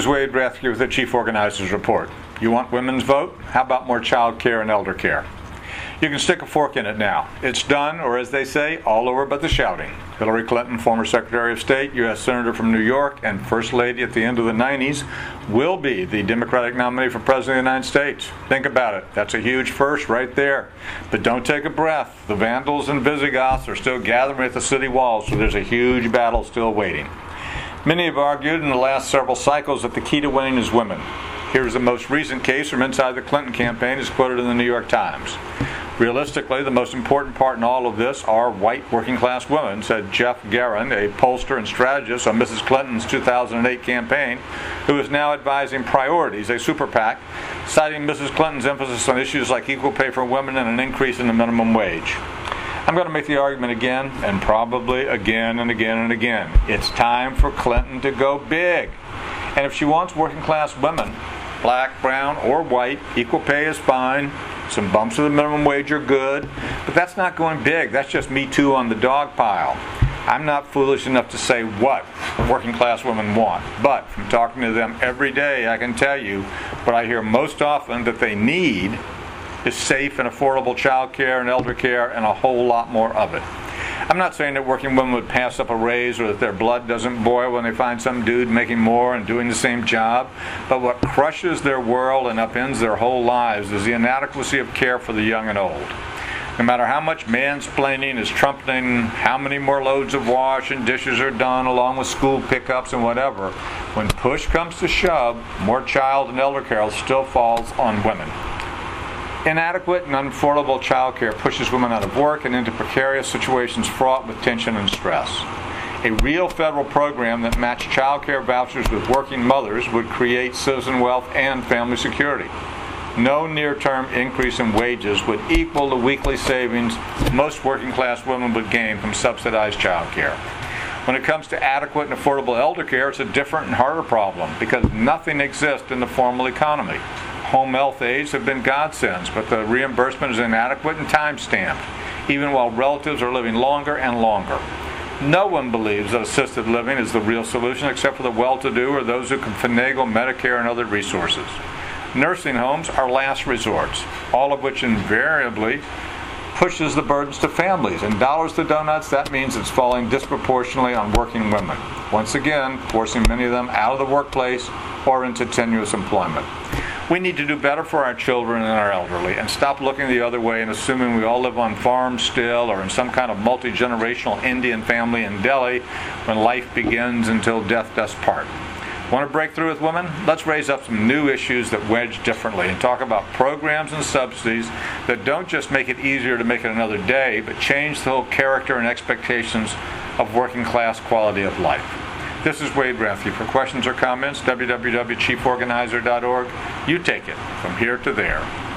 Wade Rathke with the Chief Organizer's Report. You want women's vote? How about more child care and elder care? You can stick a fork in it now. It's done, or as they say, all over but the shouting. Hillary Clinton, former Secretary of State, U.S. Senator from New York, and First Lady at the end of the 90s, will be the Democratic nominee for President of the United States. Think about it. That's a huge first right there. But don't take a breath. The Vandals and Visigoths are still gathering at the city walls, so there's a huge battle still waiting. Many have argued in the last several cycles that the key to winning is women. Here's the most recent case from inside the Clinton campaign, as quoted in the New York Times. Realistically, the most important part in all of this are white working-class women, said Jeff Guerin, a pollster and strategist on Mrs. Clinton's 2008 campaign, who is now advising Priorities, a super PAC, citing Mrs. Clinton's emphasis on issues like equal pay for women and an increase in the minimum wage. I'm going to make the argument again, and probably again and again and again. It's time for Clinton to go big. And if she wants working-class women, black, brown, or white, equal pay is fine. Some bumps of the minimum wage are good, but that's not going big. That's just Me Too on the dog pile. I'm not foolish enough to say what working class women want, but from talking to them every day, I can tell you what I hear most often that they need is safe and affordable child care and elder care and a whole lot more of it. I'm not saying that working women would pass up a raise or that their blood doesn't boil when they find some dude making more and doing the same job, but what crushes their world and upends their whole lives is the inadequacy of care for the young and old. No matter how much mansplaining is trumpeting, how many more loads of wash and dishes are done along with school pickups and whatever, when push comes to shove, more child and elder care still falls on women. Inadequate and unaffordable child care pushes women out of work and into precarious situations fraught with tension and stress. A real federal program that matched child care vouchers with working mothers would create citizen wealth and family security. No near-term increase in wages would equal the weekly savings most working-class women would gain from subsidized child care. When it comes to adequate and affordable elder care, it's a different and harder problem because nothing exists in the formal economy. Home health aides have been godsends, but the reimbursement is inadequate and time-stamped, even while relatives are living longer and longer. No one believes that assisted living is the real solution except for the well-to-do or those who can finagle Medicare and other resources. Nursing homes are last resorts, all of which invariably pushes the burdens to families. And dollars to donuts, that means it's falling disproportionately on working women, once again forcing many of them out of the workplace or into tenuous employment. We need to do better for our children and our elderly and stop looking the other way and assuming we all live on farms still or in some kind of multi-generational Indian family in Delhi when life begins until death does part. Want to break through with women? Let's raise up some new issues that wedge differently and talk about programs and subsidies that don't just make it easier to make it another day, but change the whole character and expectations of working class quality of life. This is Wade Rathke. For questions or comments, www.chieforganizer.org. You take it from here to there.